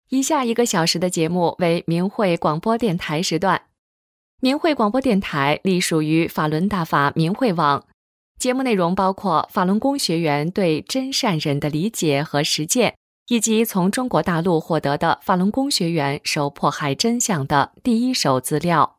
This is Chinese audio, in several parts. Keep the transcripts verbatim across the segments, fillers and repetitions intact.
以下一个小时的节目为明慧广播电台时段。明慧广播电台隶属于法轮大法明慧网，节目内容包括法轮功学员对真善忍的理解和实践，以及从中国大陆获得的法轮功学员受迫害真相的第一手资料。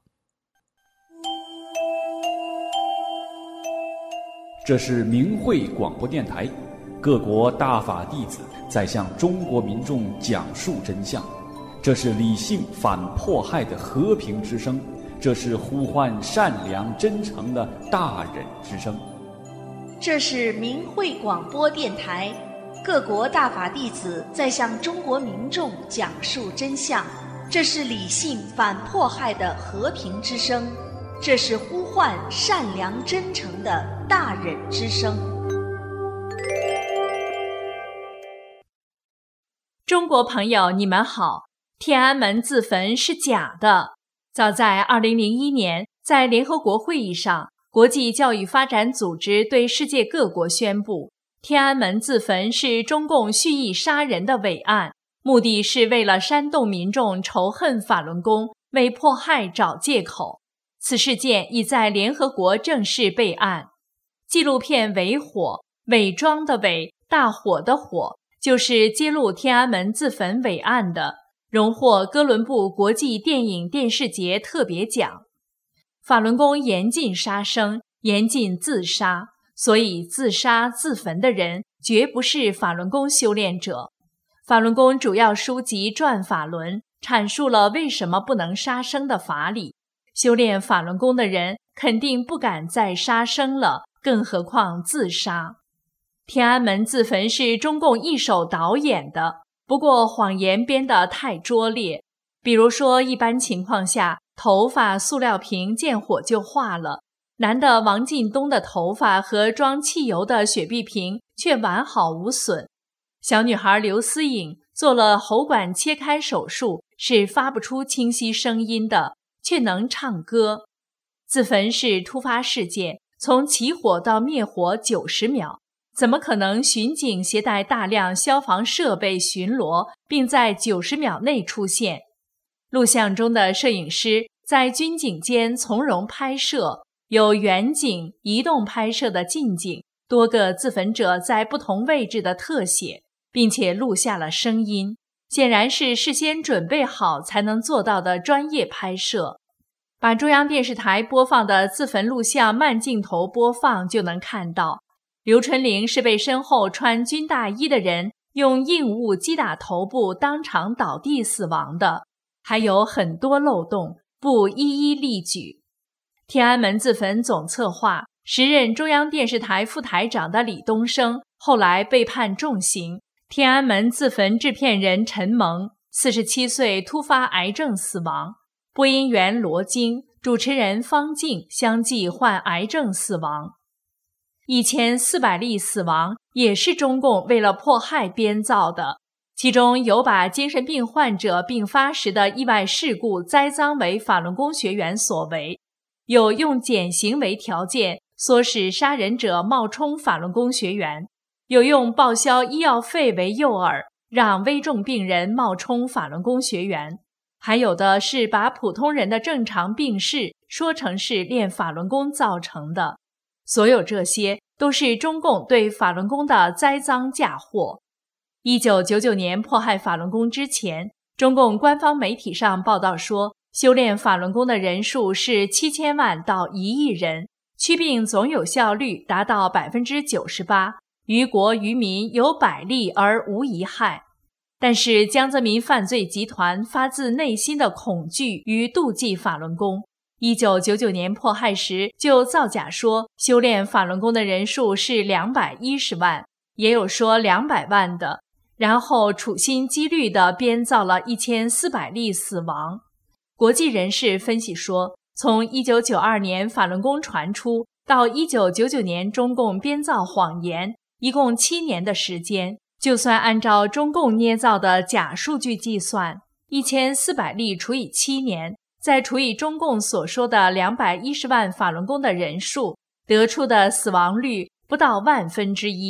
这是明慧广播电台，各国大法弟子在向中国民众讲述真相，这是理性反迫害的和平之声，这是呼唤善良真诚的大忍之声。 这是明慧广播电台，各国大法弟子在向中国民众讲述真相，这是理性反迫害的和平之声，这是呼唤善良真诚的大忍之声。 中国朋友，你们好！天安门自焚是假的。早在二零零一年，在联合国会议上，国际教育发展组织对世界各国宣布，天安门自焚是中共蓄意杀人的伟案，目的是为了煽动民众仇恨法轮功，为迫害找借口。此事件已在联合国正式备案。纪录片《伪火》，伪装的伪，大火的火，就是揭露天安门自焚伟案的，荣获哥伦布国际电影电视节特别奖。法轮功严禁杀生，严禁自杀，所以自杀自焚的人绝不是法轮功修炼者。法轮功主要书籍《转法轮》阐述了为什么不能杀生的法理，修炼法轮功的人肯定不敢再杀生了，更何况自杀。天安门自焚是中共一手导演的，不过谎言编得太拙劣。比如说，一般情况下，头发塑料瓶见火就化了，男的王进东的头发和装汽油的雪碧瓶却完好无损。小女孩刘思颖做了喉管切开手术，是发不出清晰声音的，却能唱歌。自焚是突发事件，从起火到灭火九十秒，怎么可能巡警携带大量消防设备巡逻，并在九十秒内出现？录像中的摄影师在军警间从容拍摄，有远景、移动拍摄的近景，多个自焚者在不同位置的特写，并且录下了声音，显然是事先准备好才能做到的专业拍摄。把中央电视台播放的自焚录像慢镜头播放就能看到，刘春玲是被身后穿军大衣的人用硬物击打头部，当场倒地死亡的，还有很多漏洞，不一一例举。天安门自焚总策划、时任中央电视台副台长的李东生，后来被判重刑。天安门自焚制片人陈蒙，四十七岁突发癌症死亡。播音员罗京、主持人方静相继患癌症死亡。一千四百例死亡也是中共为了迫害编造的，其中有把精神病患者病发时的意外事故栽赃为法轮功学员所为，有用减刑为条件唆使杀人者冒充法轮功学员，有用报销医药费为诱饵，让危重病人冒充法轮功学员，还有的是把普通人的正常病逝说成是练法轮功造成的。所有这些都是中共对法轮功的栽赃嫁祸。一九九九年迫害法轮功之前，中共官方媒体上报道说，修炼法轮功的人数是七千万到一亿人，祛病总有效率达到 百分之九十八， 于国于民有百利而无一害。但是江泽民犯罪集团发自内心的恐惧与妒忌法轮功，一九九九年迫害时就造假说修炼法轮功的人数是两百一十万，也有说两百万的，然后处心积虑地编造了一千四百例死亡。国际人士分析说，从一九九二年法轮功传出到一九九九年中共编造谎言，一共七年的时间，就算按照中共捏造的假数据计算，一千四百例除以七年，再除以中共所说的两百一十万法轮功的人数，得出的死亡率不到万分之一。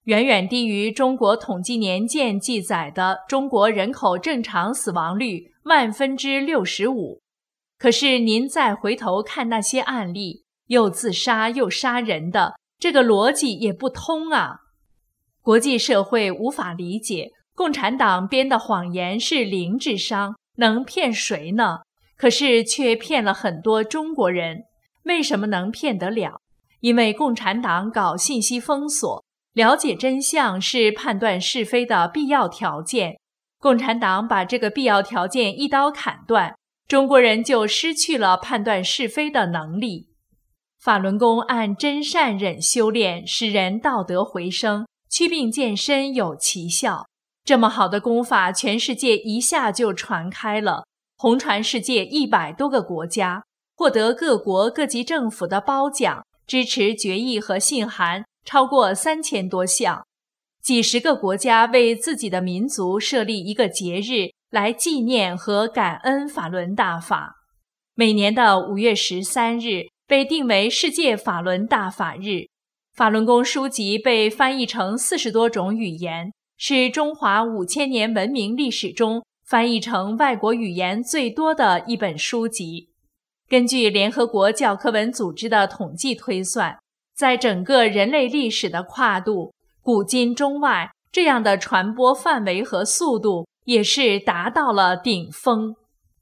远远低于中国统计年鉴记载的中国人口正常死亡率万分之六十五。可是您再回头看那些案例，又自杀又杀人的，这个逻辑也不通啊！国际社会无法理解，共产党编的谎言是零智商，能骗谁呢？可是却骗了很多中国人。为什么能骗得了？因为共产党搞信息封锁，了解真相是判断是非的必要条件。共产党把这个必要条件一刀砍断，中国人就失去了判断是非的能力。法轮功按真善忍修炼，使人道德回升，祛病健身有奇效。这么好的功法，全世界一下就传开了，红传世界一百多个国家，获得各国各级政府的褒奖，支持决议和信函超过三千多项。几十个国家为自己的民族设立一个节日来纪念和感恩法轮大法。每年的五月十三日被定为世界法轮大法日。法轮功书籍被翻译成四十多种语言，是中华五千年文明历史中翻译成外国语言最多的一本书籍。根据联合国教科文组织的统计推算，在整个人类历史的跨度，古今中外，这样的传播范围和速度也是达到了顶峰。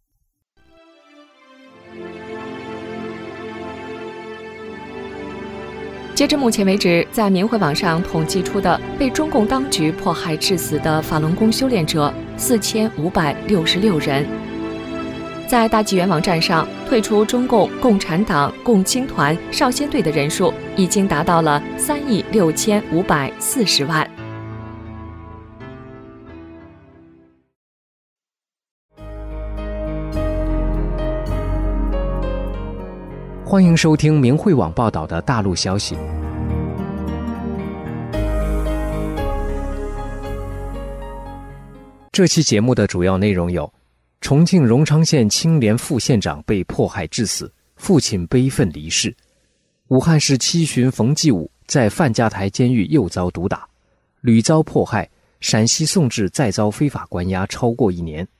截至目前为止，在明慧网上统计出的被中共当局迫害致死的法轮功修炼者四千五百六十六人。在大纪元网站上，退出中共、共产党、共青团、少先队的人数已经达到了三亿六千五百四十万。 欢迎收听明慧网报道的大陆消息。这期节目的主要内容有：重庆荣昌县青莲副县长被迫害致死，父亲悲愤离世；武汉市七旬冯继武在范家台监狱又遭毒打，屡遭迫害；陕西宋志再遭非法关押超过一年。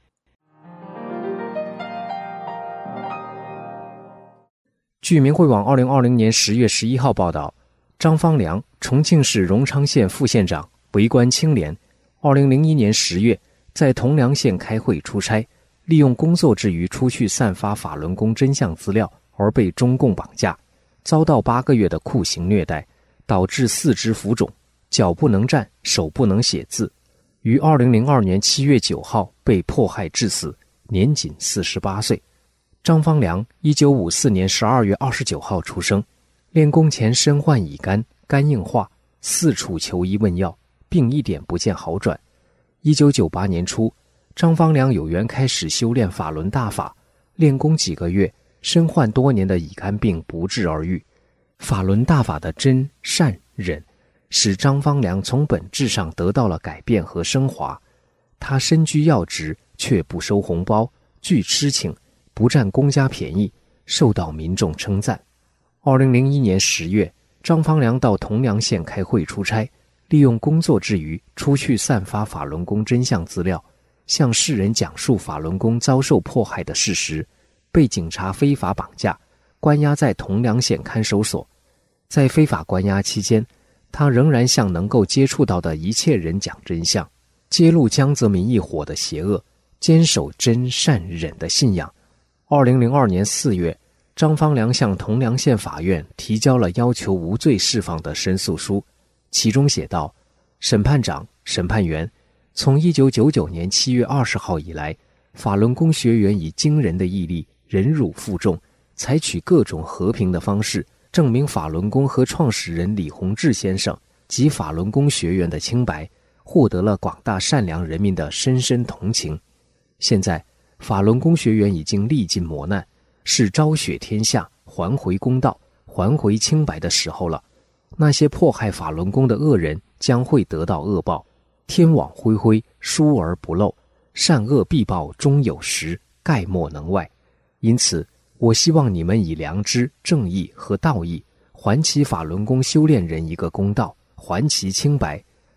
据明慧网二零二零年十月十一号报道，张方良，重庆市荣昌县副县长，为官清廉。二零零一年十月，在铜梁县开会出差，利用工作之余出去散发法轮功真相资料，而被中共绑架，遭到八个月的酷刑虐待，导致四肢浮肿，脚不能站，手不能写字。于二零零二年七月九号被迫害致死，年仅四十八岁。张方良一九五四年十二月二十九号出生，练功前身患乙肝，肝硬化，四处求医问药，并一点不见好转。一九九八年初，张方良有缘开始修炼法轮大法，练功几个月，身患多年的乙肝病不治而愈。法轮大法的真善忍，使张方良从本质上得到了改变和升华。他身居要职，却不收红包，拒吃请，不占公家便宜，受到民众称赞。二零零一年十月，张方良到铜梁县开会出差，利用工作之余出去散发法轮功真相资料，向世人讲述法轮功遭受迫害的事实，被警察非法绑架，关押在铜梁县看守所。在非法关押期间，他仍然向能够接触到的一切人讲真相，揭露江泽民一伙的邪恶，坚守真善忍的信仰。二零零二年四月，张方良向铜梁县法院提交了要求无罪释放的申诉书，其中写道：审判长、审判员，从一九九九年七月二十号以来，法轮功学员以惊人的毅力，忍辱负重，采取各种和平的方式，证明法轮功和创始人李洪志先生及法轮功学员的清白，获得了广大善良人民的深深同情。现在法轮功学员已经历尽磨难，是昭雪天下，还回公道，还回清白的时候了。那些迫害法轮功的恶人将会得到恶报，天网恢恢，疏而不漏，善恶必报终有时，概莫能外。因此，我希望你们以良知、正义和道义，还其法轮功修炼人一个公道，还其清白，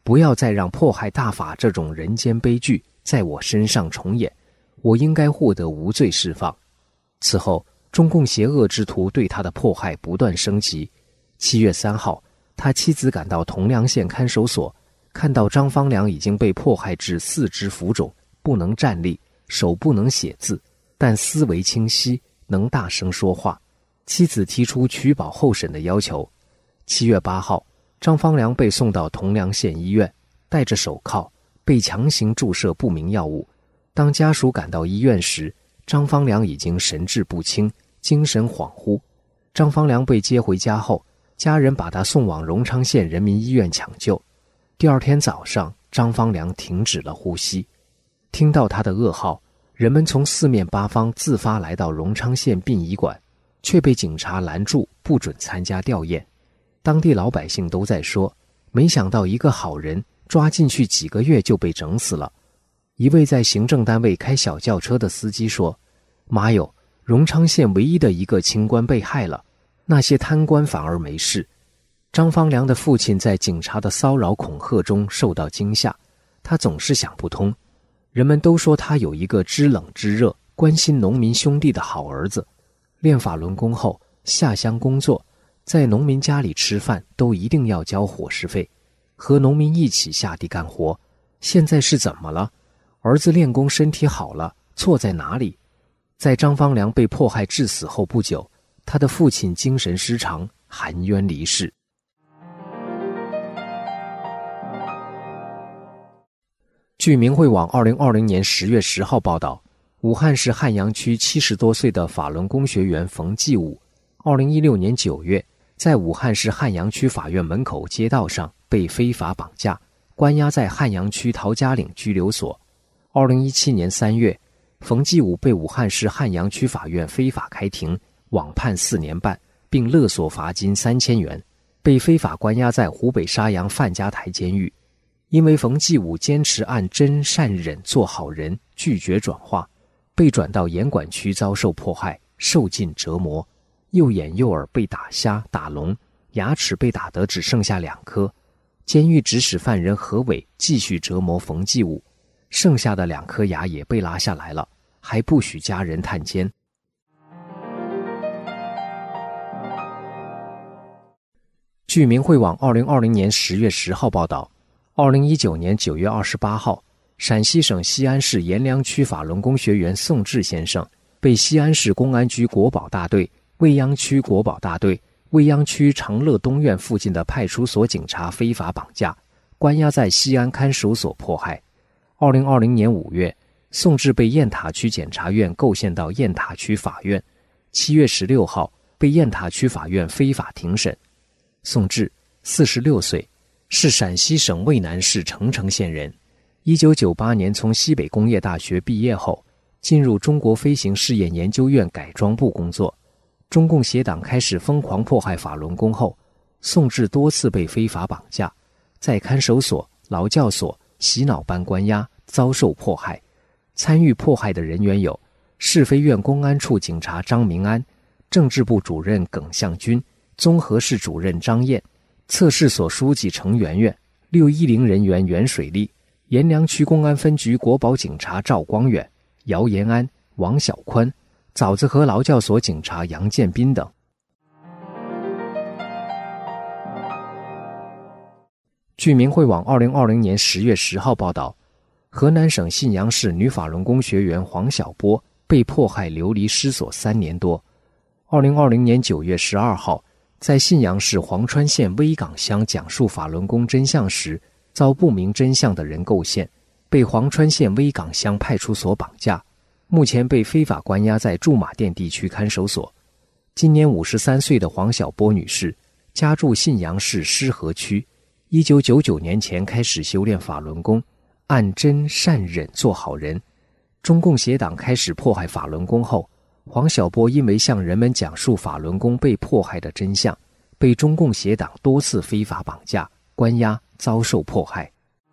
不要再让迫害大法这种人间悲剧在我身上重演，我应该获得无罪释放。此后，中共邪恶之徒对他的迫害不断升级。七月三号，他妻子赶到铜梁县看守所，看到张方良已经被迫害至四肢浮肿，不能站立，手不能写字，但思维清晰，能大声说话。妻子提出取保候审的要求。七月八号，张方良被送到铜梁县医院，戴着手铐，被强行注射不明药物。当家属赶到医院时，张方良已经神志不清，精神恍惚。张方良被接回家后，家人把他送往荣昌县人民医院抢救。第二天早上，张方良停止了呼吸。听到他的噩耗，人们从四面八方自发来到荣昌县殡仪馆，却被警察拦住，不准参加吊唁。当地老百姓都在说，没想到一个好人抓进去几个月就被整死了。一位在行政单位开小轿车的司机说，妈哟，荣昌县唯一的一个清官被害了，那些贪官反而没事。张方良的父亲在警察的骚扰恐吓中受到惊吓，他总是想不通。人们都说他有一个知冷知热、关心农民兄弟的好儿子，练法轮功后下乡工作，在农民家里吃饭都一定要交伙食费，和农民一起下地干活。现在是怎么了？儿子练功身体好了，错在哪里？在张方良被迫害致死后不久，他的父亲精神失常，含冤离世。据明慧网二零二零年十月十号报道，武汉市汉阳区七十多岁的法轮功学员冯继武，二零一六年九月，在武汉市汉阳区法院门口街道上被非法绑架，关押在汉阳区陶家岭拘留所。二零一七年三月，冯继武被武汉市汉阳区法院非法开庭，网判四年半，并勒索罚金三千元，被非法关押在湖北沙洋范家台监狱。因为冯继武坚持按真善忍做好人，拒绝转化，被转到严管区遭受迫害，受尽折磨，右眼右耳被打瞎打聋，牙齿被打得只剩下两颗。监狱指使犯人何伟继续折磨冯继武，剩下的两颗牙也被拉下来了，还不许家人探监。据明慧网二零二零年十月十号报道，二零一九年九月二十八号，陕西省西安市阎良区法轮功学员宋志先生被西安市公安局国保大队、未央区国保大队、未央区长乐东院附近的派出所警察非法绑架，关押在西安看守所迫害。二零二零年五月，宋志被雁塔区检察院构陷到雁塔区法院，七月十六号被雁塔区法院非法庭审。宋志，四十六岁，是陕西省渭南市澄城县人。一九九八年从西北工业大学毕业后，进入中国飞行试验研究院改装部工作。中共邪党开始疯狂迫害法轮功后，宋志多次被非法绑架，在看守所、劳教所、洗脑班关押，遭受迫害。参与迫害的人员有市飞院公安处警察张明安、政治部主任耿向军、综合市主任张燕、测试所书记程媛媛、六一零人员袁水利、阎良区公安分局国保警察赵光远、姚延安、王小宽、枣子河劳教所警察杨建斌等。据明慧网二零二零年十月十号报道，河南省信阳市女法轮功学员黄小波被迫害流离失所三年多。二零二零年九月十二号，在信阳市黄川县威港乡讲述法轮功真相时，遭不明真相的人构陷，被黄川县威港乡派出所绑架，目前被非法关押在驻马店地区看守所。今年五十三岁的黄小波女士，家住信阳市狮河区，一九九九年前开始修炼法轮功，按真善忍做好人。中共邪党开始迫害法轮功后，黄小波因为向人们讲述法轮功被迫害的真相，被中共邪党多次非法绑架、关押，遭受迫害。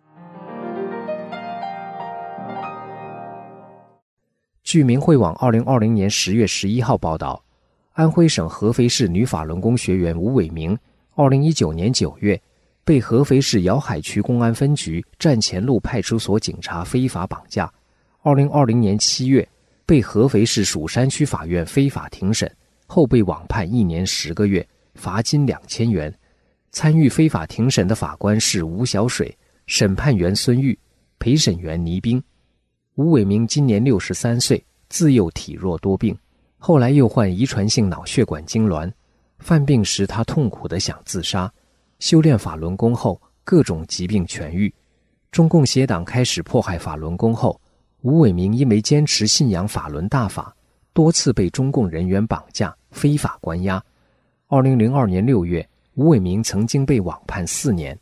据明慧网二零二零年十月十一号报道，安徽省合肥市女法轮功学员吴伟明，二零一九年九月被合肥市瑶海区公安分局站前路派出所警察非法绑架。二零二零年七月，被合肥市蜀山区法院非法庭审，后被网判一年十个月，罚金两千元。参与非法庭审的法官是吴小水，审判员孙玉，陪审员倪兵。吴伟明今年六十三岁，自幼体弱多病，后来又患遗传性脑血管痉挛。犯病时他痛苦地想自杀，修炼法轮功后各种疾病痊愈。中共邪党开始迫害法轮功后，吴伟明因为坚持信仰法轮大法，多次被中共人员绑架、非法关押。二零零二年六月，吴伟明曾经被网判四年。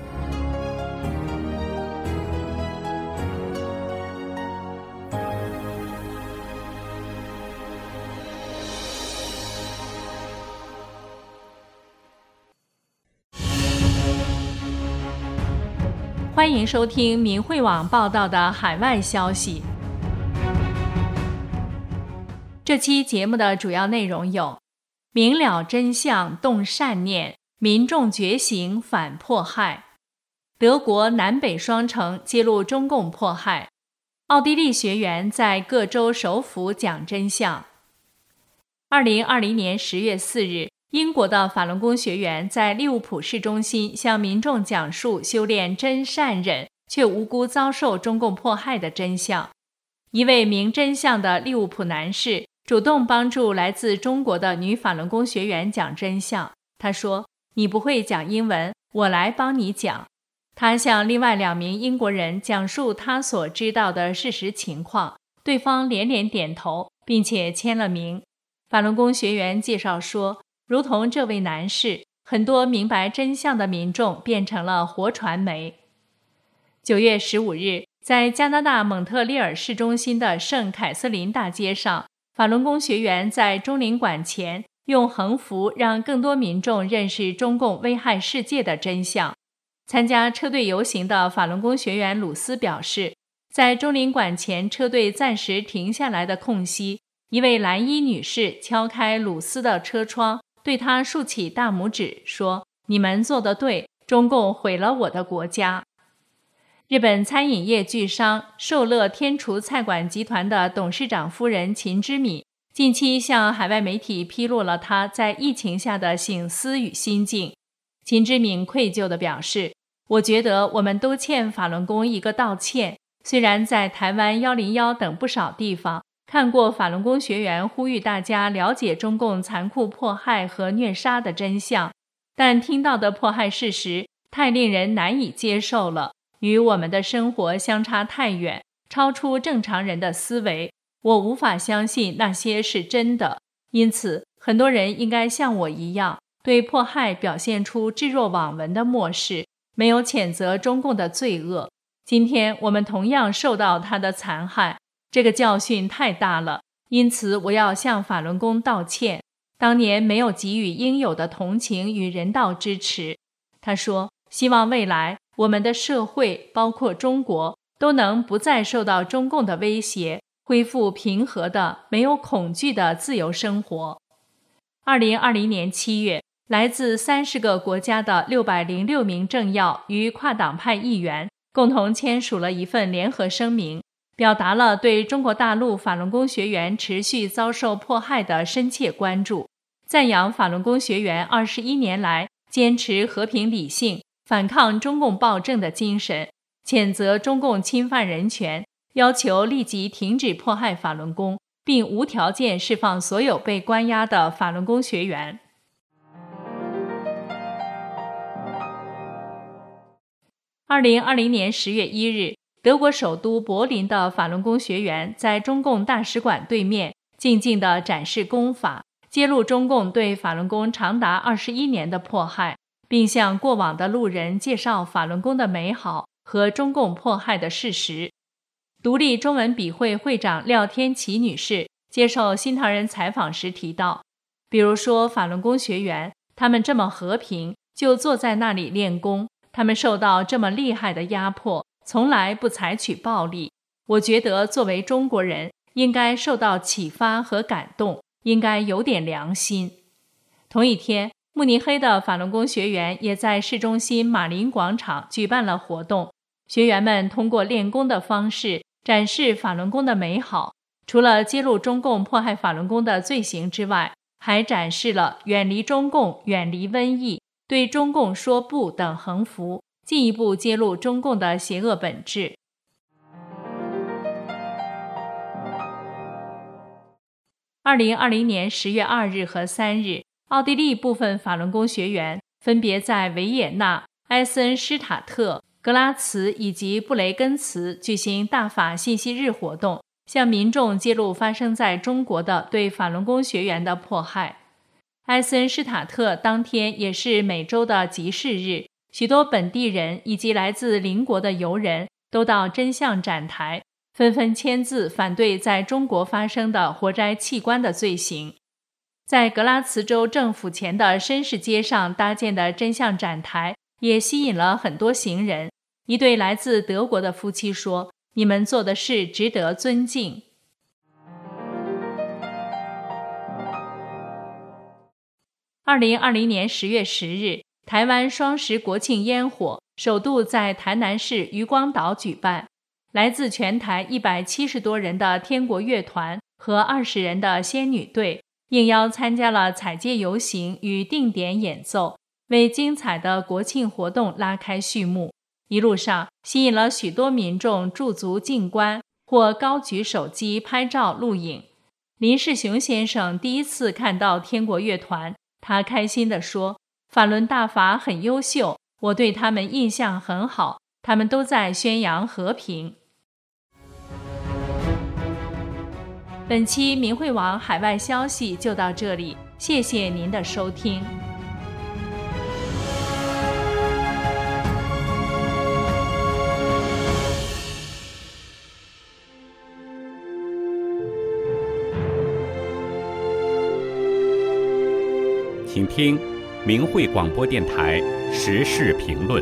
欢迎收听明慧网报道的海外消息。这期节目的主要内容有：明了真相动善念，民众觉醒反迫害；德国南北双城揭露中共迫害；奥地利学员在各州首府讲真相。二零二零年十月四日，英国的法轮功学员在利物浦市中心向民众讲述修炼真善忍却无辜遭受中共迫害的真相。一位明真相的利物浦男士主动帮助来自中国的女法轮功学员讲真相。他说：“你不会讲英文，我来帮你讲。”他向另外两名英国人讲述他所知道的事实情况，对方连连点头，并且签了名。法轮功学员介绍说，如同这位男士，很多明白真相的民众变成了活传媒。九月十五日，在加拿大蒙特利尔市中心的圣凯瑟琳大街上，法轮功学员在中领馆前用横幅让更多民众认识中共危害世界的真相。参加车队游行的法轮功学员鲁斯表示，在中领馆前车队暂时停下来的空隙，一位蓝衣女士敲开鲁斯的车窗，对他竖起大拇指说：“你们做得对，中共毁了我的国家。”日本餐饮业巨商寿乐天厨菜馆集团的董事长夫人秦之米近期向海外媒体披露了她在疫情下的省思与心境。秦之敏愧疚地表示：“我觉得我们都欠法轮功一个道歉。虽然在台湾一零一等不少地方看过法轮功学员呼吁大家了解中共残酷迫害和虐杀的真相，但听到的迫害事实太令人难以接受了，与我们的生活相差太远，超出正常人的思维，我无法相信那些是真的。因此，很多人应该像我一样，对迫害表现出置若罔闻的漠视，没有谴责中共的罪恶。今天我们同样受到他的残害，这个教训太大了，因此我要向法轮功道歉，当年没有给予应有的同情与人道支持。”他说，希望未来我们的社会，包括中国，都能不再受到中共的威胁，恢复平和的、没有恐惧的自由生活。二零二零年七月，来自三十个国家的六百零六名政要与跨党派议员共同签署了一份联合声明，表达了对中国大陆法轮功学员持续遭受迫害的深切关注，赞扬法轮功学员二十一年来坚持和平理性、反抗中共暴政的精神，谴责中共侵犯人权，要求立即停止迫害法轮功，并无条件释放所有被关押的法轮功学员。二零二零年十月一日，德国首都柏林的法轮功学员在中共大使馆对面静静地展示功法，揭露中共对法轮功长达二十一年的迫害，并向过往的路人介绍法轮功的美好和中共迫害的事实。独立中文笔会会长廖天琪女士接受新唐人采访时提到，比如说法轮功学员，他们这么和平，就坐在那里练功，他们受到这么厉害的压迫，从来不采取暴力。我觉得作为中国人，应该受到启发和感动，应该有点良心。同一天， 慕尼黑的法轮功学员也在市中心马林广场举办了活动，学员们通过练功的方式展示法轮功的美好，除了揭露中共迫害法轮功的罪行之外，还展示了远离中共、远离瘟疫、对中共说不等横幅，进一步揭露中共的邪恶本质。二零二零年十月二日和三日，奥地利部分法轮功学员分别在维也纳、埃森施塔特、格拉茨以及布雷根茨举行大法信息日活动，向民众揭露发生在中国的对法轮功学员的迫害。埃森施塔特当天也是每周的集市日，许多本地人以及来自邻国的游人都到真相展台，纷纷签字反对在中国发生的活摘器官的罪行。在格拉茨州政府前的绅士街上搭建的真相展台也吸引了很多行人。一对来自德国的夫妻说：“你们做的事值得尊敬。”二零二零年十月十日，台湾双十国庆烟火首度在台南市渔光岛举办，来自全台一百七十多人的天国乐团和二十人的仙女队应邀参加了彩街游行与定点演奏，为精彩的国庆活动拉开序幕。一路上吸引了许多民众驻足静观或高举手机拍照录影。林世雄先生第一次看到天国乐团，他开心地说：“法轮大法很优秀，我对他们印象很好，他们都在宣扬和平。”本期明慧网海外消息就到这里，谢谢您的收听。 请听明慧广播电台时事评论。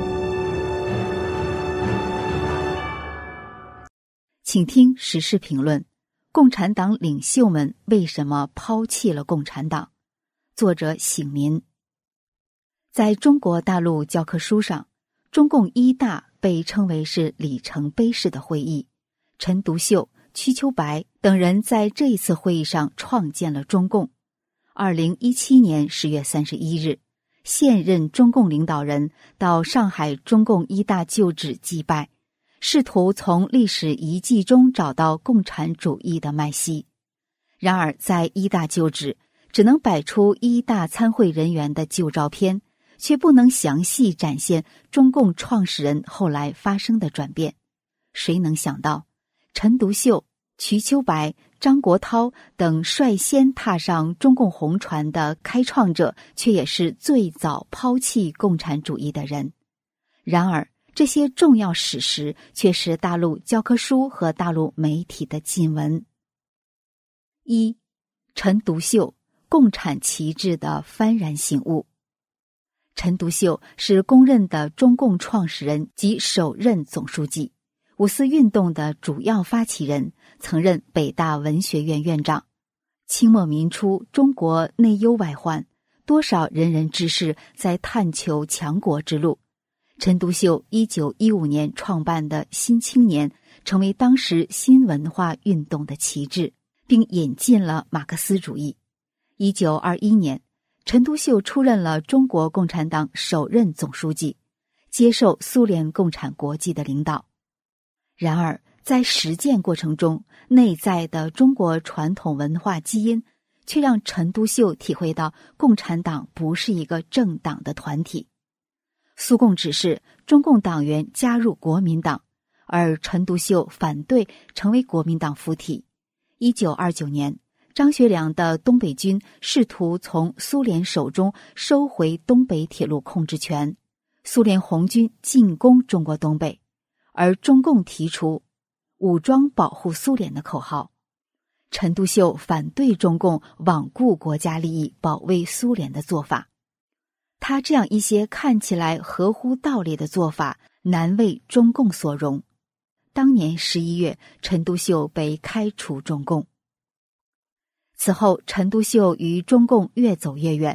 请听时事评论：共产党领袖们为什么抛弃了共产党？作者醒民。在中国大陆教科书上，中共一大被称为是里程碑式的会议。陈独秀、瞿秋白等人在这一次会议上创建了中共。二零一七年十月三十一日，现任中共领导人到上海中共一大旧址祭拜，试图从历史遗迹中找到共产主义的脉息。然而在一大旧址只能摆出一大参会人员的旧照片，却不能详细展现中共创始人后来发生的转变。谁能想到陈独秀、瞿秋白、张国焘等率先踏上中共红船的开创者，却也是最早抛弃共产主义的人。然而这些重要史实却是大陆教科书和大陆媒体的禁闻。一、陈独秀，共产旗帜的幡然醒悟。陈独秀是公认的中共创始人及首任总书记，五四运动的主要发起人，曾任北大文学院院长。清末民初，中国内忧外患，多少仁人志士在探求强国之路。陈独秀一九一五年创办的《新青年》成为当时新文化运动的旗帜，并引进了马克思主义。一九二一年，陈独秀出任了中国共产党首任总书记，接受苏联共产国际的领导。然而在实践过程中，内在的中国传统文化基因却让陈独秀体会到共产党不是一个政党的团体。苏共指示中共党员加入国民党，而陈独秀反对成为国民党附体。一九二九年，张学良的东北军试图从苏联手中收回东北铁路控制权，苏联红军进攻中国东北，而中共提出武装保护苏联的口号。陈独秀反对中共罔顾国家利益保卫苏联的做法。他这样一些看起来合乎道理的做法，难为中共所容。当年十一月，陈独秀被开除中共。此后，陈独秀与中共越走越远，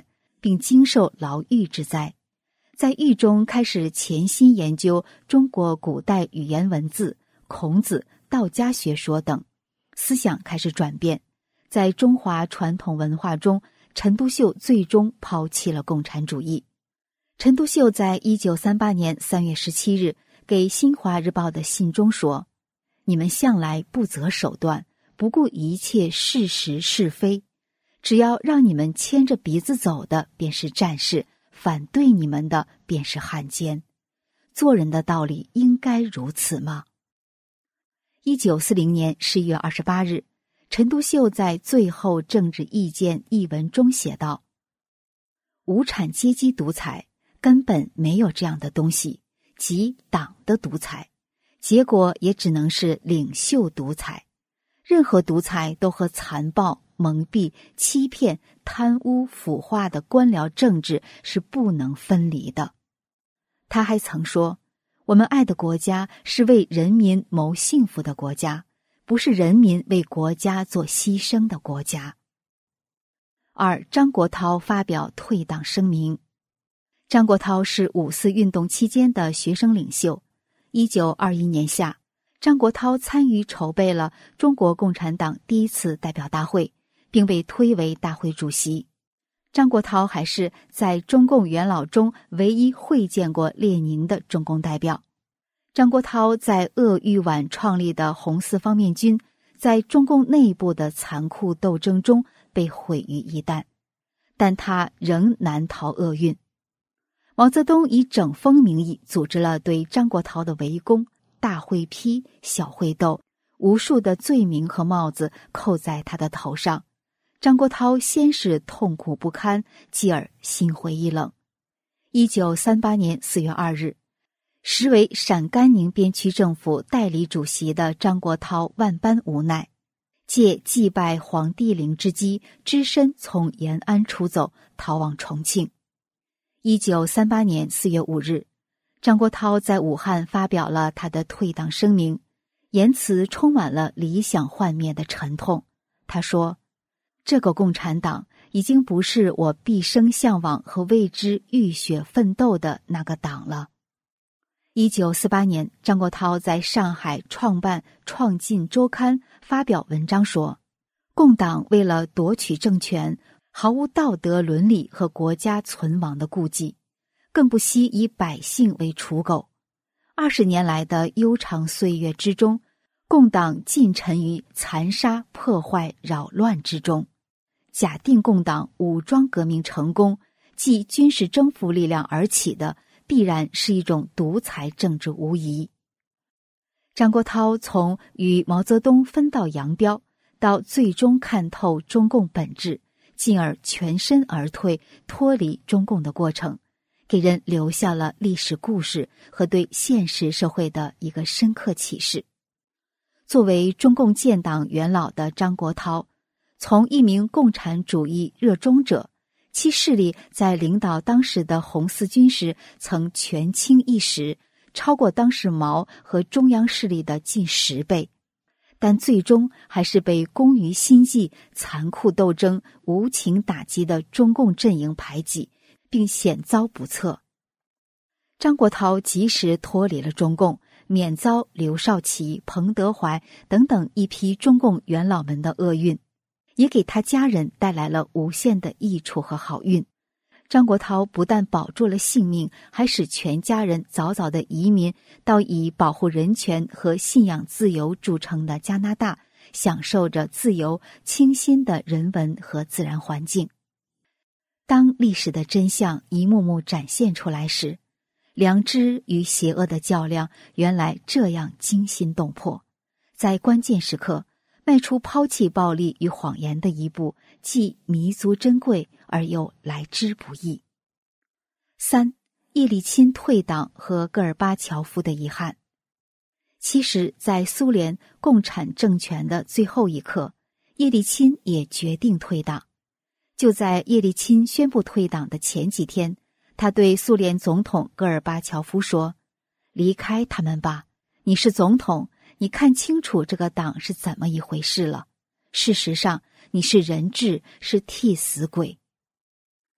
并经受牢狱之灾。在狱中开始潜心研究中国古代语言文字、孔子、道家学说等，思想开始转变。在中华传统文化中，陈独秀最终抛弃了共产主义。陈独秀在一九三八年三月十七日给新华日报的信中说：你们向来不择手段，不顾一切事实是非，只要让你们牵着鼻子走的便是战士，反对你们的便是汉奸。做人的道理应该如此吗？一九四零年十一月二十八日，陈独秀在最后政治意见一文中写道：无产阶级独裁根本没有这样的东西，即党的独裁，结果也只能是领袖独裁。任何独裁都和残暴、蒙蔽、欺骗、贪污、腐化的官僚政治是不能分离的。他还曾说，我们爱的国家是为人民谋幸福的国家，不是人民为国家做牺牲的国家。二、张国焘发表退党声明。张国焘是五四运动期间的学生领袖。一九二一年夏，张国焘参与筹备了中国共产党第一次代表大会，并被推为大会主席。张国焘还是在中共元老中唯一会见过列宁的中共代表。张国焘在鄂豫皖创立的红四方面军，在中共内部的残酷斗争中被毁于一旦，但他仍难逃厄运。毛泽东以整风名义组织了对张国焘的围攻，大会批，小会斗，无数的罪名和帽子扣在他的头上。张国焘先是痛苦不堪，继而心灰意冷。一九三八年四月二日，时为陕甘宁边区政府代理主席的张国焘万般无奈，借祭拜黄帝陵之机，只身从延安出走，逃往重庆。一九三八年四月五日，张国焘在武汉发表了他的退党声明，言辞充满了理想幻灭的沉痛。他说，这个共产党已经不是我毕生向往和为之浴血奋斗的那个党了。一九四八年，张国焘在上海创办《创进周刊》发表文章说，共党为了夺取政权，毫无道德伦理和国家存亡的顾忌，更不惜以百姓为刍狗。二十年来的悠长岁月之中，共党尽沉于残杀、破坏、扰乱之中。假定共党武装革命成功，继军事征服力量而起的，必然是一种独裁政治无疑。张国焘从与毛泽东分道扬镳，到最终看透中共本质，进而全身而退，脱离中共的过程，给人留下了历史故事和对现实社会的一个深刻启示。作为中共建党元老的张国焘，从一名共产主义热衷者，其势力在领导当时的红四军时曾权倾一时，超过当时毛和中央势力的近十倍，但最终还是被工于心计、残酷斗争、无情打击的中共阵营排挤，并险遭不测。张国焘及时脱离了中共，免遭刘少奇、彭德怀等等一批中共元老们的厄运，也给他家人带来了无限的益处和好运。张国焘不但保住了性命，还使全家人早早的移民到以保护人权和信仰自由著称的加拿大，享受着自由清新的人文和自然环境。当历史的真相一幕幕展现出来时，良知与邪恶的较量原来这样惊心动魄。在关键时刻迈出抛弃暴力与谎言的一步，既弥足珍贵而又来之不易。三、叶利钦退党和戈尔巴乔夫的遗憾。其实在苏联共产政权的最后一刻，叶利钦也决定退党。就在叶利钦宣布退党的前几天，他对苏联总统戈尔巴乔夫说，离开他们吧，你是总统，你看清楚这个党是怎么一回事了。事实上，你是人质，是替死鬼。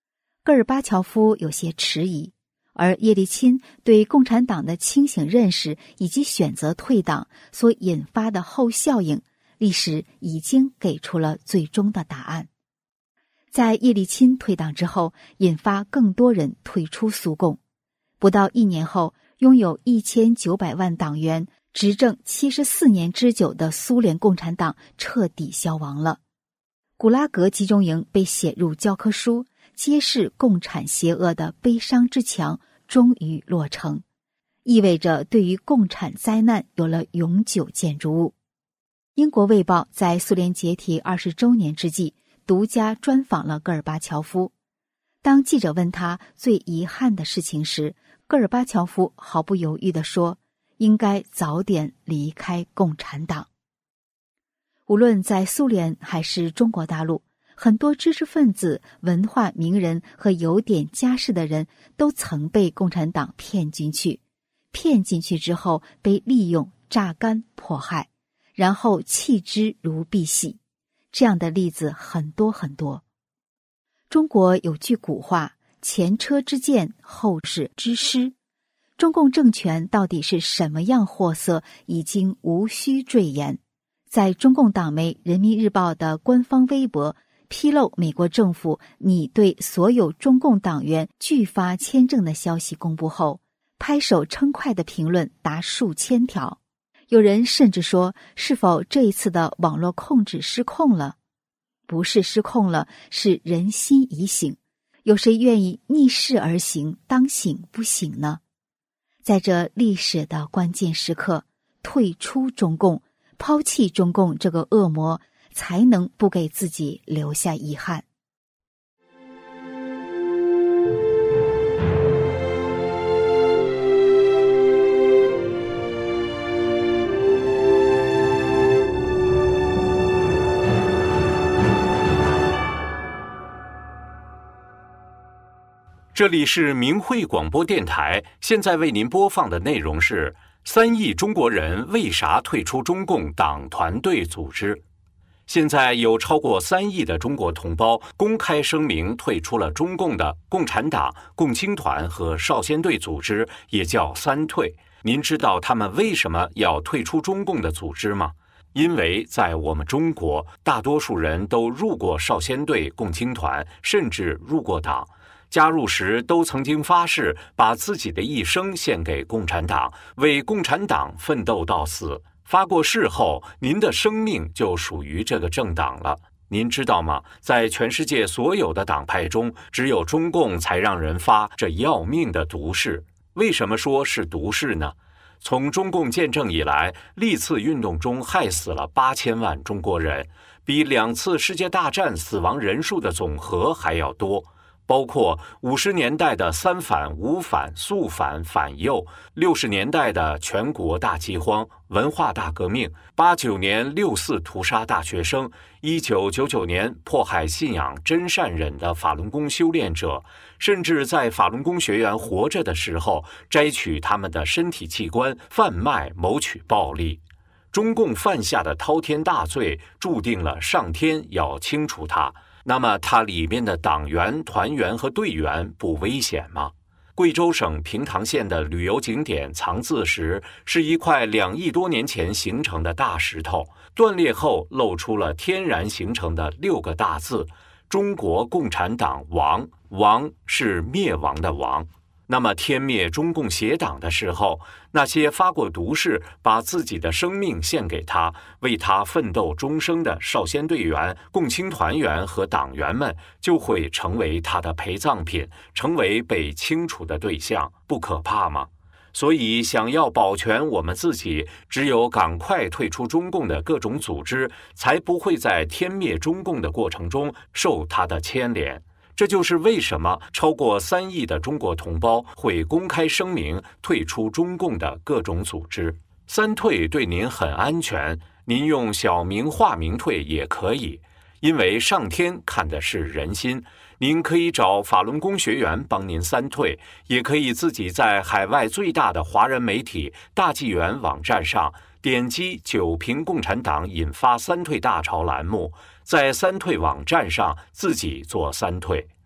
戈尔巴乔夫有些迟疑，而叶利钦对共产党的清醒认识以及选择退党所引发的后效应，历史已经给出了最终的答案。在叶利钦退党之后，引发更多人退出苏共。不到一年后，拥有一千九百万党员、执政七十四年之久的苏联共产党彻底消亡了。古拉格集中营被写入教科书，揭示共产邪恶的悲伤之墙终于落成，意味着对于共产灾难有了永久建筑物。英国《卫报》在苏联解体二十周年之际，独家专访了戈尔巴乔夫。当记者问他最遗憾的事情时，戈尔巴乔夫毫不犹豫地说，应该早点离开共产党。无论在苏联还是中国大陆，很多知识分子、文化名人和有点家世的人都曾被共产党骗进去，骗进去之后被利用、榨干、迫害，然后弃之如敝屣。这样的例子很多很多。中国有句古话，前车之鉴，后事之师。中共政权到底是什么样货色，已经无需赘言。在中共党媒《人民日报》的官方微博披露美国政府拟对所有中共党员拒发签证的消息公布后，拍手称快的评论达数千条。有人甚至说，是否这一次的网络控制失控了？不是失控了，是人心已醒。有谁愿意逆势而行，当醒不醒呢？在这历史的关键时刻，退出中共，抛弃中共这个恶魔，才能不给自己留下遗憾。 这里是明慧广播电台，现在为您播放的内容是三亿中国人为啥退出中共党团队组织？现在有超过三亿的中国同胞公开声明退出了中共的共产党、共青团和少先队组织，也叫三退。您知道他们为什么要退出中共的组织吗？因为在我们中国，大多数人都入过少先队、共青团，甚至入过党。加入时都曾经发誓把自己的一生献给共产党，为共产党奋斗到死。发过誓后，您的生命就属于这个政党了。您知道吗？在全世界所有的党派中，只有中共才让人发这要命的毒誓。为什么说是毒誓呢？从中共建政以来，历次运动中害死了八千万中国人，比两次世界大战死亡人数的总和还要多。包括五十年代的三反、五反、肃反、反右，六十年代的全国大饥荒、文化大革命，八九年六四屠杀大学生，一九九九年迫害信仰真善忍的法轮功修炼者，甚至在法轮功学员活着的时候摘取他们的身体器官，贩卖谋取暴利。中共犯下的滔天大罪，注定了上天要清除它。那么它里面的党员、团员和队员不危险吗？贵州省平塘县的旅游景点藏字石是一块两亿多年前形成的大石头，断裂后露出了天然形成的六个大字：中国共产党亡。亡是灭亡的亡。那么天灭中共邪党的时候，那些发过毒誓把自己的生命献给他，为他奋斗终生的少先队员、共青团员和党员们，就会成为他的陪葬品，成为被清除的对象，不可怕吗？所以想要保全我们自己，只有赶快退出中共的各种组织，才不会在天灭中共的过程中受他的牵连。这就是为什么超过三亿的中国同胞会公开声明退出中共的各种组织。三退对您很安全，您用小名化名退也可以，因为上天看的是人心。您可以找法轮功学员帮您三退，也可以自己在海外最大的华人媒体大纪元网站上点击九评共产党引发三退大潮栏目，在三退网站上自己做三退。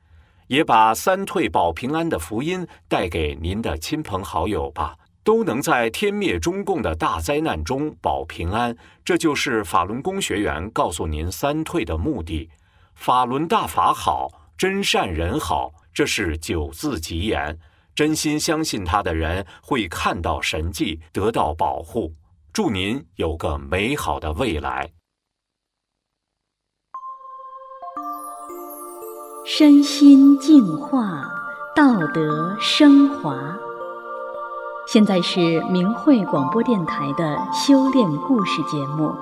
也把三退保平安的福音带给您的亲朋好友吧，都能在天灭中共的大灾难中保平安。这就是法轮功学员告诉您三退的目的。法轮大法好，真善人好，这是九字吉言。真心相信他的人会看到神迹，得到保护。祝您有个美好的未来。 身心净化，道德升华。现在是明慧广播电台的修炼故事节目。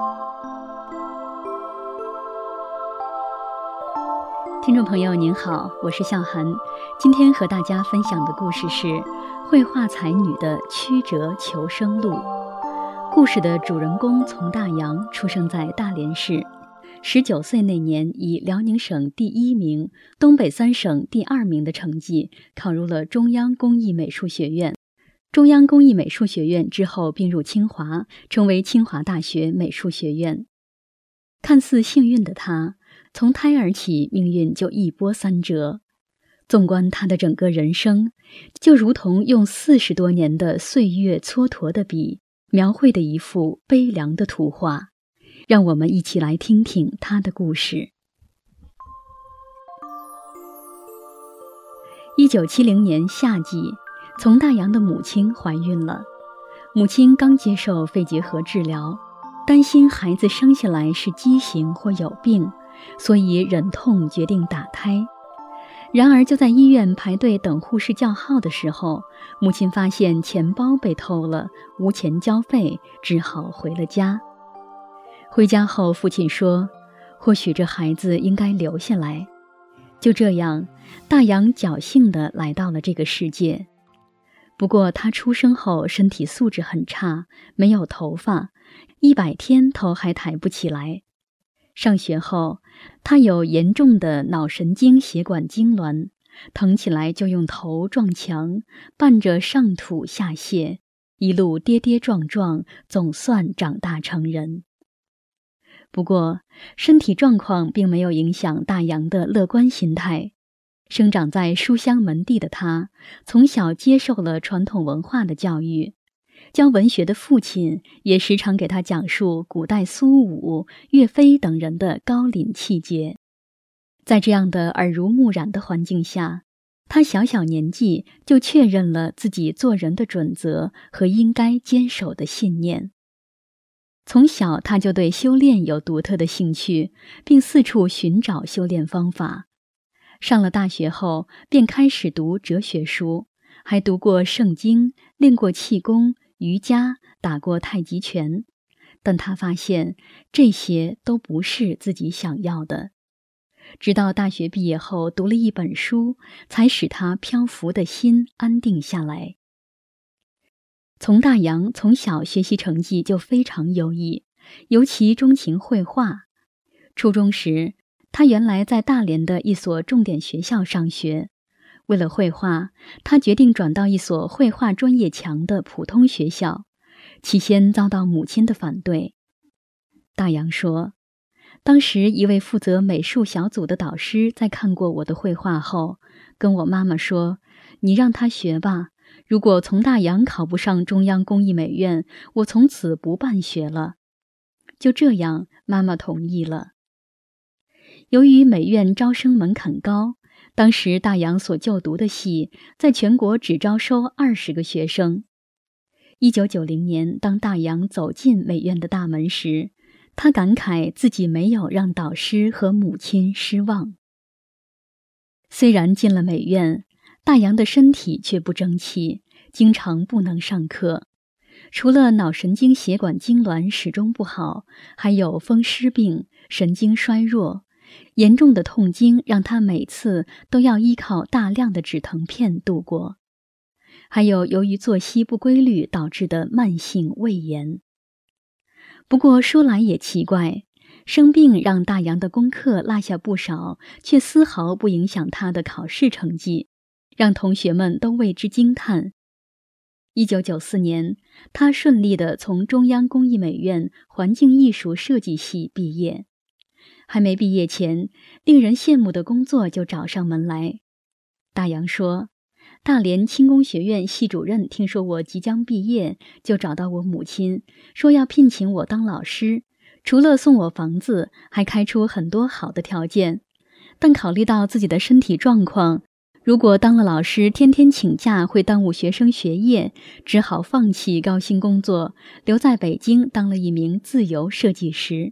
听众朋友您好，我是笑涵。今天和大家分享的故事是绘画才女的曲折求生路。故事的主人公丛大洋出生在大连市，十九岁那年以辽宁省第一名、东北三省第二名的成绩考入了中央工艺美术学院。中央工艺美术学院之后并入清华，成为清华大学美术学院。看似幸运的他，从胎儿起命运就一波三折。纵观他的整个人生，就如同用四十多年的岁月蹉跎的笔，描绘的一幅悲凉的图画。让我们一起来听听他的故事。一九七零年夏季，丛大洋的母亲怀孕了。母亲刚接受肺结核治疗，担心孩子生下来是畸形或有病，所以忍痛决定打胎。然而就在医院排队等护士叫号的时候，母亲发现钱包被偷了，无钱交费，只好回了家。回家后，父亲说，或许这孩子应该留下来。就这样，大洋侥幸地来到了这个世界。不过他出生后身体素质很差，没有头发，一百天头还抬不起来。上学后，他有严重的脑神经血管痉挛，疼起来就用头撞墙，伴着上吐下泻，一路跌跌撞撞，总算长大成人。不过，身体状况并没有影响大洋的乐观心态。生长在书香门第的他，从小接受了传统文化的教育。教文学的父亲也时常给他讲述古代苏武、岳飞等人的高凛气节。在这样的耳濡目染的环境下，他小小年纪就确认了自己做人的准则和应该坚守的信念。从小他就对修炼有独特的兴趣，并四处寻找修炼方法。上了大学后，便开始读哲学书，还读过圣经，练过气功、瑜伽，打过太极拳。但他发现这些都不是自己想要的。直到大学毕业后读了一本书，才使他漂浮的心安定下来。丛大洋从小学习成绩就非常优异，尤其钟情绘画。初中时，他原来在大连的一所重点学校上学。为了绘画，他决定转到一所绘画专业强的普通学校，起先遭到母亲的反对。大洋说，当时一位负责美术小组的导师在看过我的绘画后，跟我妈妈说，你让他学吧，如果丛大洋考不上中央工艺美院，我从此不办学了。就这样，妈妈同意了。由于美院招生门槛高，当时大洋所就读的系在全国只招收二十个学生。一九九零年，当大洋走进美院的大门时，他感慨自己没有让导师和母亲失望。虽然进了美院，大洋的身体却不争气，经常不能上课。除了脑神经血管痉挛始终不好，还有风湿病、神经衰弱。严重的痛经让他每次都要依靠大量的止疼片度过，还有由于作息不规律导致的慢性胃炎。不过说来也奇怪，生病让大洋的功课落下不少，却丝毫不影响他的考试成绩，让同学们都为之惊叹。一九九四年，他顺利地从中央工艺美院环境艺术设计系毕业。还没毕业前，令人羡慕的工作就找上门来， 大洋说，大连轻工学院系主任听说我即将毕业，就找到我母亲，说要聘请我当老师，除了送我房子，还开出很多好的条件。但考虑到自己的身体状况，如果当了老师天天请假会耽误学生学业，只好放弃高薪工作，留在北京当了一名自由设计师。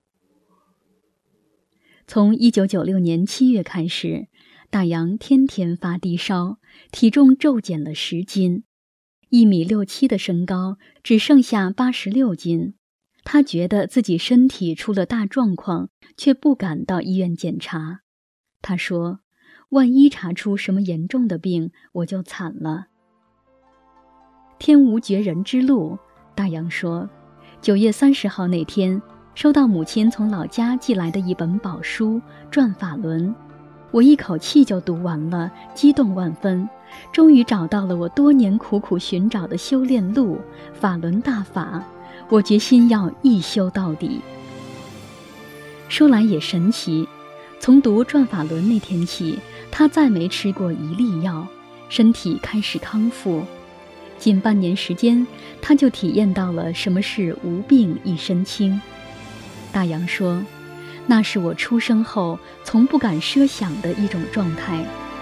从一九九六年七月开始，大洋天天发低烧，体重骤减了十斤，一米六七的身高只剩下八十六斤。他觉得自己身体出了大状况，却不敢到医院检查。他说，万一查出什么严重的病，我就惨了。天无绝人之路，大洋说，九月三十号那天，收到母亲从老家寄来的一本宝书《转法轮》，我一口气就读完了，激动万分，终于找到了我多年苦苦寻找的修炼路——法轮大法，我决心要一修到底。说来也神奇，从读《转法轮》那天起，他再没吃过一粒药，身体开始康复。仅半年时间，他就体验到了什么是无病一身轻。大洋说，那是我出生后从不敢奢想的一种状态。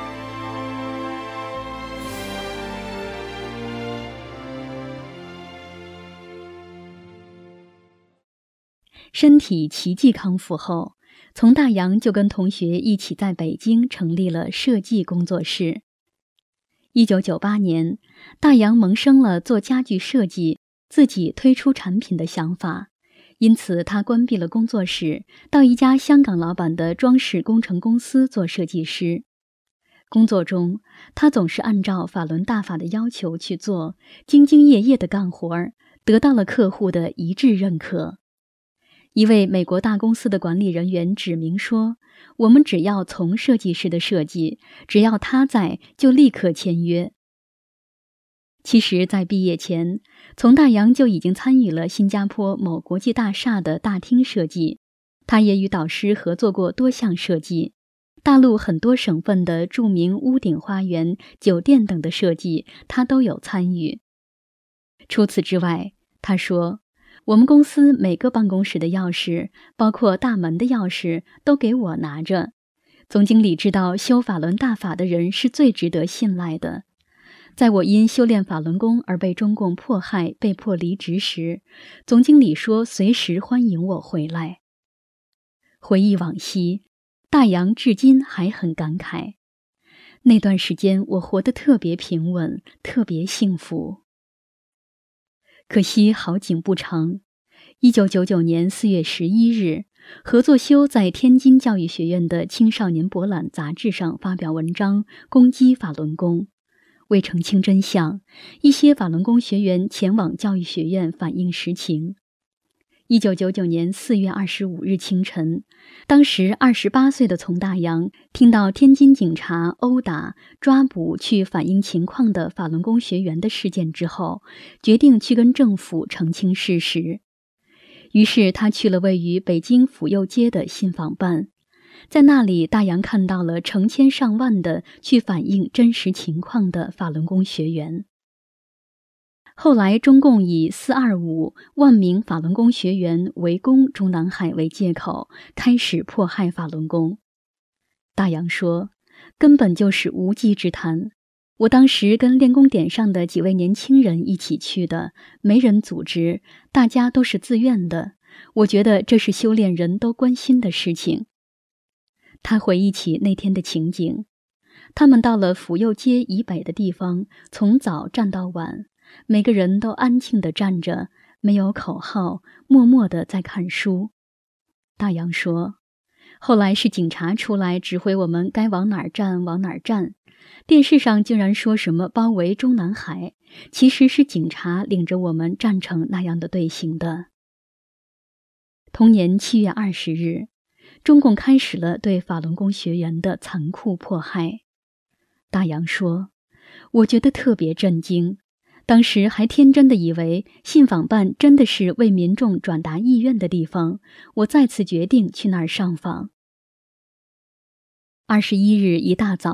身体奇迹康复后，从大洋就跟同学一起在北京成立了设计工作室。一九九八年，大洋萌生了做家具设计、自己推出产品的想法，因此他关闭了工作室，到一家香港老板的装饰工程公司做设计师。工作中，他总是按照法轮大法的要求去做，兢兢业业地干活儿，得到了客户的一致认可。一位美国大公司的管理人员指明说，我们只要从设计师的设计，只要他在，就立刻签约。其实在毕业前，从大洋就已经参与了新加坡某国际大厦的大厅设计，他也与导师合作过多项设计，大陆很多省份的著名屋顶花园、酒店等的设计，他都有参与。除此之外，他说，我们公司每个办公室的钥匙，包括大门的钥匙，都给我拿着。总经理知道修法轮大法的人是最值得信赖的。在我因修炼法轮功而被中共迫害，被迫离职时，总经理说随时欢迎我回来。回忆往昔，大洋至今还很感慨。那段时间我活得特别平稳，特别幸福。可惜好景不长，一九九九年四月十一日，何作修在天津教育学院的青少年博览杂志上发表文章，攻击法轮功。为澄清真相，一些法轮功学员前往教育学院反映实情。一九九九年四月二十五日清晨，当时二十八岁的丛大洋听到天津警察殴打、抓捕去反映情况的法轮功学员的事件之后，决定去跟政府澄清事实。于是他去了位于北京府右街的信访办，在那里大洋看到了成千上万的去反映真实情况的法轮功学员。后来中共以四二五万名法轮功学员围攻中南海为借口，开始迫害法轮功。大洋说，根本就是无稽之谈。我当时跟练功点上的几位年轻人一起去的，没人组织，大家都是自愿的。我觉得这是修炼人都关心的事情。他回忆起那天的情景，他们到了府右街以北的地方，从早站到晚，每个人都安静地站着，没有口号，默默地在看书。大洋说，后来是警察出来指挥我们该往哪儿站往哪儿站，电视上竟然说什么包围中南海，其实是警察领着我们站成那样的队形的。同年七月二十日，中共开始了对法轮功学员的残酷迫害。大洋说，我觉得特别震惊，当时还天真的以为信访办真的是为民众转达意愿的地方，我再次决定去那儿上访。二十一日一大早，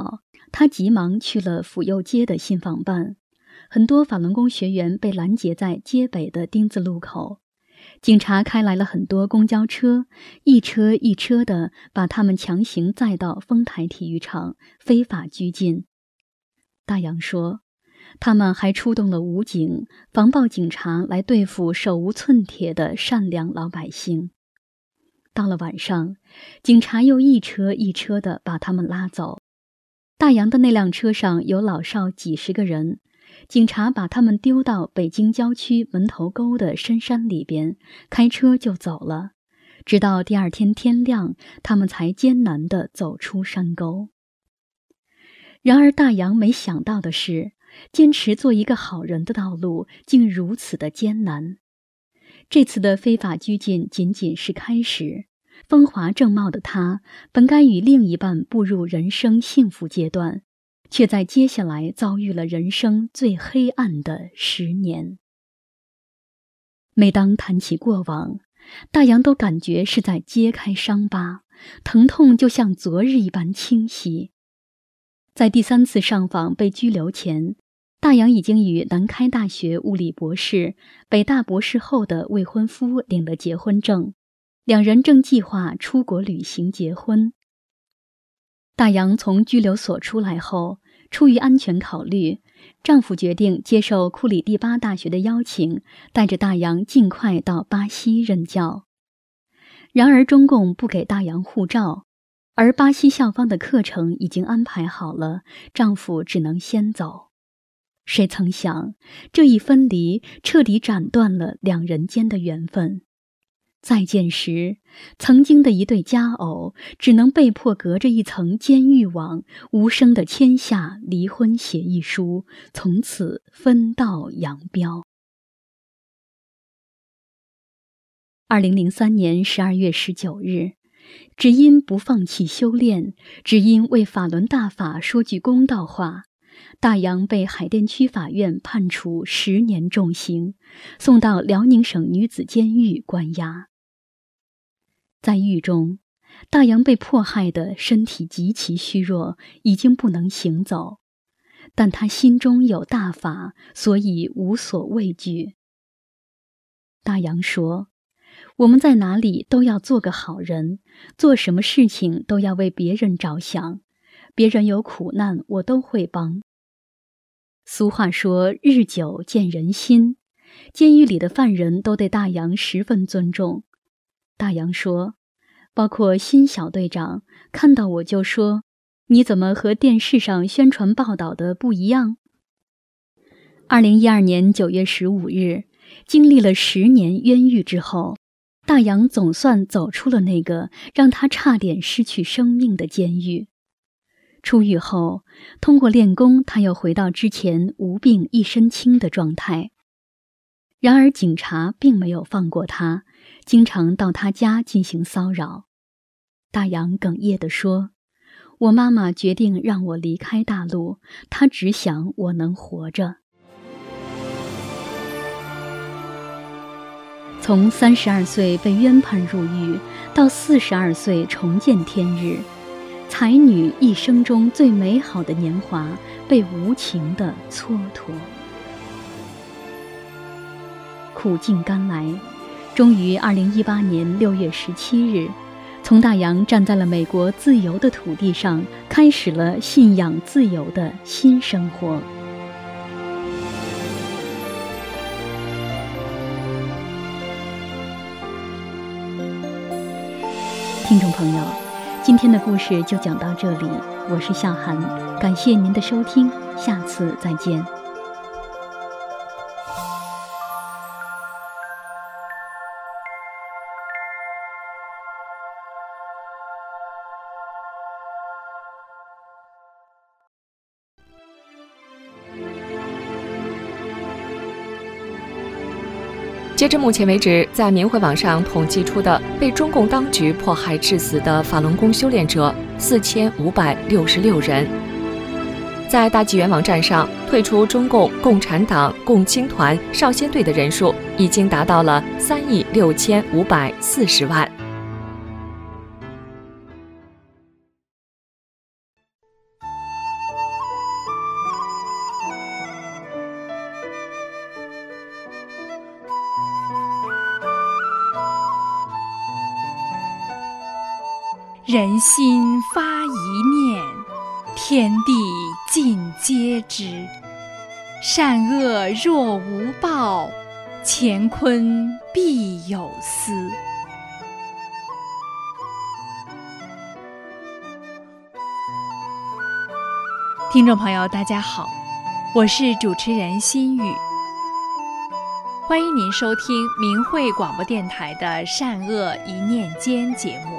他急忙去了府右街的信访办，很多法轮功学员被拦截在街北的丁字路口，警察开来了很多公交车，一车一车的把他们强行载到丰台体育场，非法拘禁。大洋说，他们还出动了武警、防暴警察来对付手无寸铁的善良老百姓。到了晚上，警察又一车一车的把他们拉走。大洋的那辆车上有老少几十个人，警察把他们丢到北京郊区门头沟的深山里边，开车就走了，直到第二天天亮，他们才艰难地走出山沟。然而大洋没想到的是，坚持做一个好人的道路竟如此的艰难。这次的非法拘禁仅仅是开始，风华正茂的他本该与另一半步入人生幸福阶段，却在接下来遭遇了人生最黑暗的十年。每当谈起过往，大洋都感觉是在揭开伤疤，疼痛就像昨日一般清晰。在第三次上访被拘留前，大洋已经与南开大学物理博士、北大博士后的未婚夫领了结婚证，两人正计划出国旅行结婚。大洋从拘留所出来后，出于安全考虑，丈夫决定接受库里第八大学的邀请，带着大洋尽快到巴西任教。然而中共不给大洋护照，而巴西校方的课程已经安排好了，丈夫只能先走。谁曾想，这一分离彻底斩断了两人间的缘分。再见时，曾经的一对佳偶只能被迫隔着一层监狱网，无声地签下离婚协议书，从此分道扬镳。二零零三年十二月十九日，只因不放弃修炼，只因为法轮大法说句公道话，大洋被海淀区法院判处十年重刑，送到辽宁省女子监狱关押。在狱中，大洋被迫害的身体极其虚弱，已经不能行走，但他心中有大法，所以无所畏惧。大洋说，我们在哪里都要做个好人，做什么事情都要为别人着想，别人有苦难我都会帮。俗话说，日久见人心，监狱里的犯人都对大洋十分尊重。大洋说，包括新小队长，看到我就说，你怎么和电视上宣传报道的不一样？二零一二年九月十五日，经历了十年冤狱之后，大洋总算走出了那个让他差点失去生命的监狱。出狱后，通过练功，他又回到之前无病一身轻的状态。然而警察并没有放过他，经常到他家进行骚扰。大洋哽咽地说，我妈妈决定让我离开大陆，她只想我能活着。从三十二岁被冤判入狱，到四十二岁重见天日，才女一生中最美好的年华被无情地蹉跎。苦尽甘来，终于二零一八年六月十七日，丛大洋站在了美国自由的土地上，开始了信仰自由的新生活。听众朋友，今天的故事就讲到这里，我是夏涵，感谢您的收听，下次再见。 截至目前为止，在明慧网上统计出的被中共当局迫害致死的法轮功修炼者四千五百六十六人。在大纪元网站上，退出中共、共产党、共青团、少先队的人数已经达到了三亿六千五百四十万。 人心发一念，天地尽皆知。善恶若无报，乾坤必有司。听众朋友大家好，我是主持人心雨，欢迎您收听明慧广播电台的善恶一念间节目。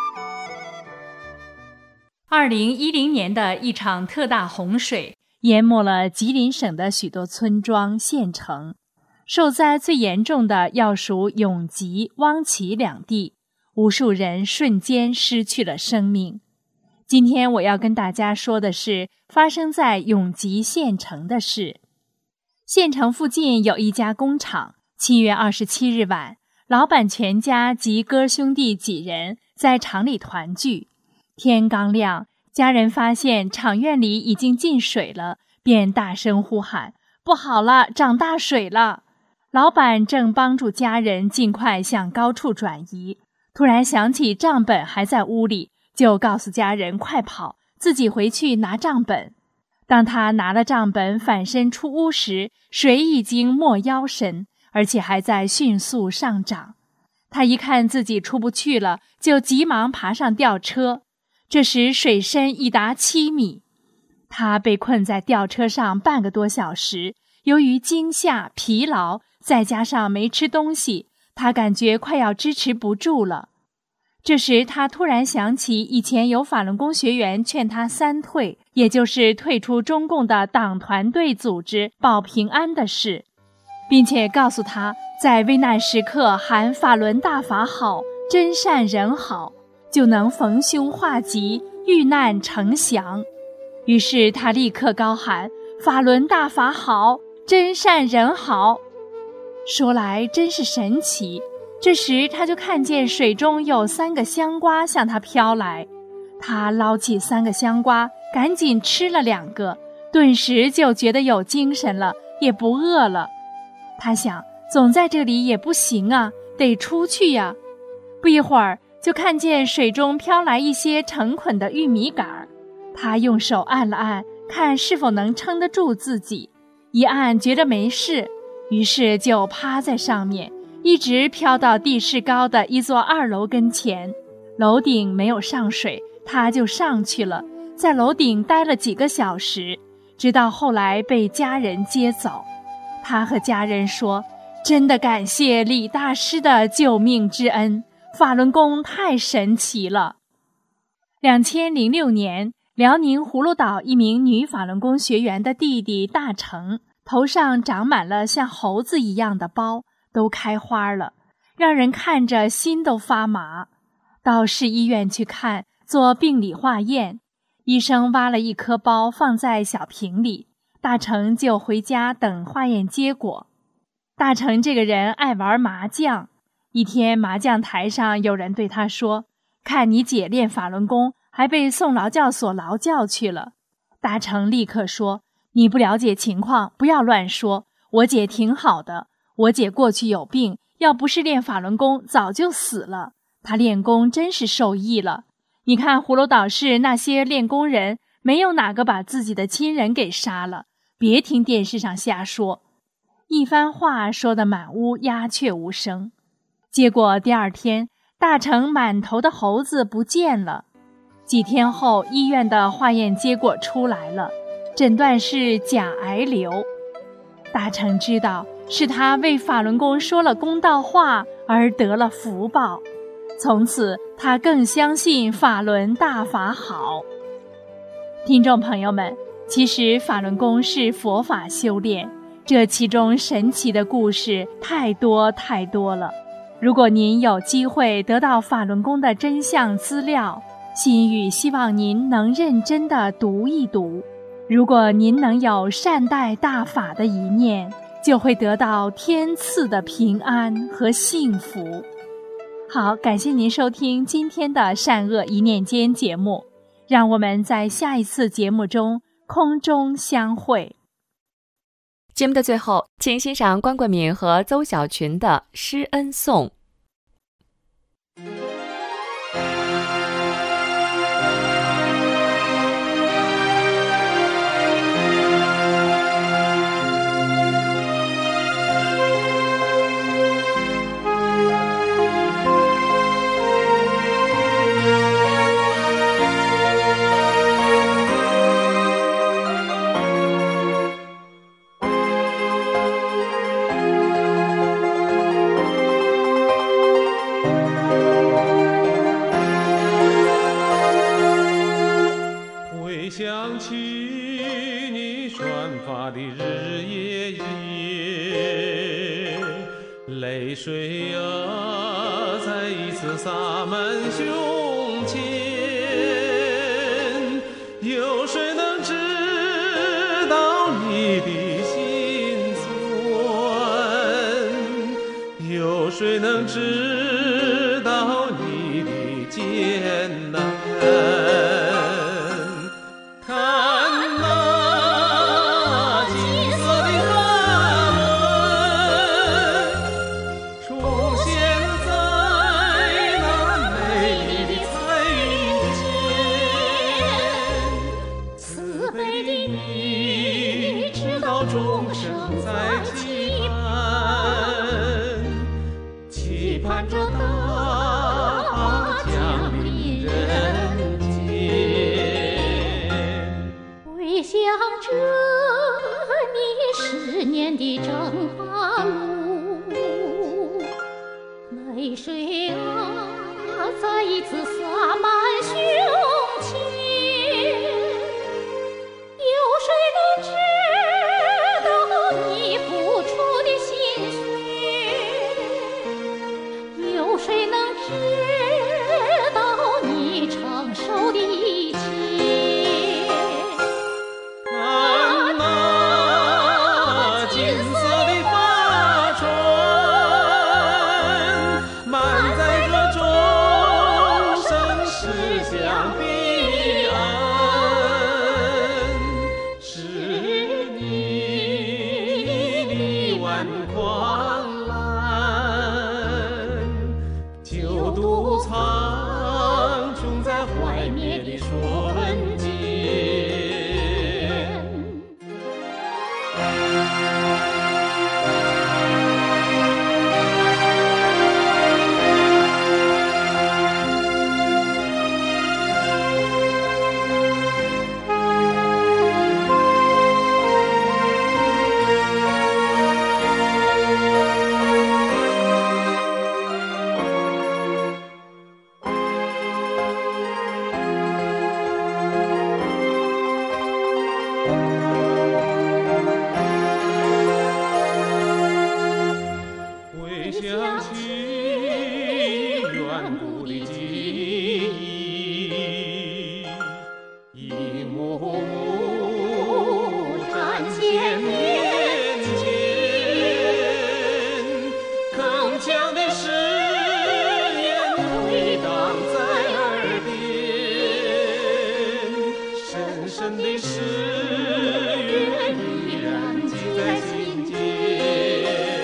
二零一零年的一场特大洪水淹没了吉林省的许多村庄县城，受灾最严重的要数永吉、汪岐两地，无数人瞬间失去了生命。今天我要跟大家说的是发生在永吉县城的事。县城附近有一家工厂，七月二十七日晚，老板全家及哥兄弟几人在厂里团聚。天刚亮，家人发现厂院里已经进水了，便大声呼喊：不好了，涨大水了！老板正帮助家人尽快向高处转移，突然想起账本还在屋里，就告诉家人快跑，自己回去拿账本。当他拿了账本反身出屋时，水已经没腰深，而且还在迅速上涨。他一看自己出不去了，就急忙爬上吊车。这时水深已达七米，他被困在吊车上半个多小时，由于惊吓、疲劳，再加上没吃东西，他感觉快要支持不住了。这时他突然想起以前有法轮功学员劝他三退，也就是退出中共的党团队组织保平安的事，并且告诉他在危难时刻喊法轮大法好，真善人好，就能逢凶化吉，遇难成祥。于是他立刻高喊法轮大法好，真善人好。说来真是神奇，这时他就看见水中有三个香瓜向他飘来，他捞起三个香瓜，赶紧吃了两个，顿时就觉得有精神了，也不饿了。他想，总在这里也不行啊，得出去呀。不一会儿，就看见水中飘来一些成捆的玉米杆，他用手按了按，看是否能撑得住自己。一按觉得没事，于是就趴在上面，一直飘到地势高的一座二楼跟前。楼顶没有上水，他就上去了，在楼顶待了几个小时，直到后来被家人接走。他和家人说，真的感谢李大师的救命之恩，法轮功太神奇了。两千零六年，辽宁葫芦岛一名女法轮功学员的弟弟大成，头上长满了像猴子一样的包，都开花了，让人看着心都发麻。到市医院去看，做病理化验，医生挖了一颗包放在小瓶里，大成就回家等化验结果。大成这个人爱玩麻将，一天麻将台上有人对他说，看你姐练法轮功，还被送劳教所劳教去了。大成立刻说，你不了解情况，不要乱说，我姐挺好的，我姐过去有病，要不是练法轮功早就死了，她练功真是受益了。你看葫芦岛市那些练功人，没有哪个把自己的亲人给杀了，别听电视上瞎说。一番话说得满屋鸦雀无声。结果第二天，大成满头的猴子不见了。几天后，医院的化验结果出来了，诊断是甲癌瘤。大成知道是他为法轮功说了公道话而得了福报，从此他更相信法轮大法好。听众朋友们，其实法轮功是佛法修炼，这其中神奇的故事太多太多了。如果您有机会得到法轮功的真相资料，心语希望您能认真地读一读。如果您能有善待大法的一念，就会得到天赐的平安和幸福。好，感谢您收听今天的善恶一念间节目，让我们在下一次节目中空中相会。 节目的最后，请欣赏关冠敏和邹小群的《施恩颂》。 洒满胸前，有谁能知道你的心酸？有谁能知道你的艰难？ 泪水啊，再一次洒满胸前，有谁能知道你付出的心血？有谁能知道你承受的一切？ 看那金色的发船，满载着众生驶向彼岸，是你的万狂澜，救度苍穹在坏灭的瞬间。想起远古的记忆，一幕幕展现面前，铿锵的誓言回荡在耳边，深深的誓约依然记在心间。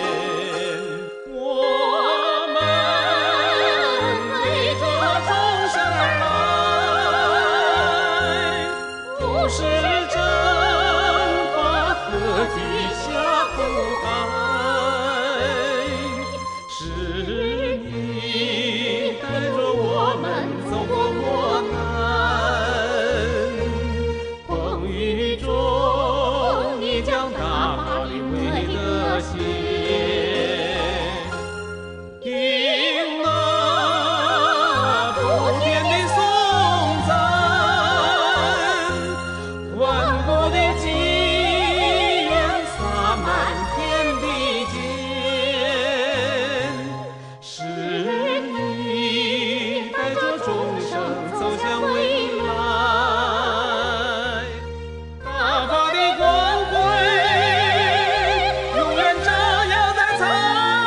是征伐和举下苦海，是你带着我们走过磨难，风雨中你将大马领会的血，听那普天的颂赞，万古的纪元洒满天地间，是你带着众生走向未来，大法的光辉永远照耀在苍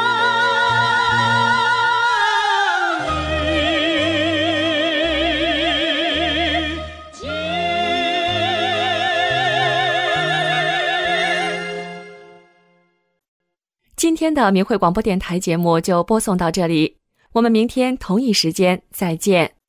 宇间。 今天的明慧广播电台节目就播送到这里，我们明天同一时间再见。